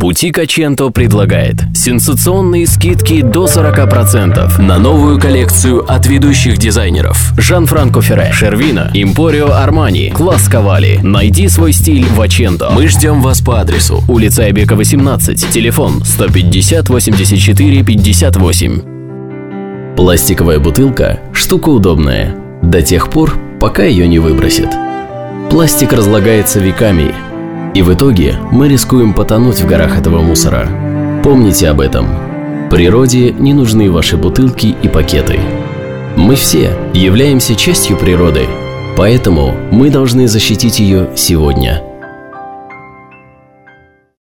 Бутик Аченто предлагает сенсационные скидки до 40% на новую коллекцию от ведущих дизайнеров: Жан-Франко Ферре, Шервино, Эмпорио Армани, Класс Кавали. Найди свой стиль в Аченто. Мы ждем вас по адресу: улица Айбека, 18, телефон 150 84 58. Пластиковая бутылка – штука удобная до тех пор, пока ее не выбросят. Пластик разлагается веками, и в итоге мы рискуем потонуть в горах этого мусора. Помните об этом. Природе не нужны ваши бутылки и пакеты. Мы все являемся частью природы, поэтому мы должны защитить ее сегодня.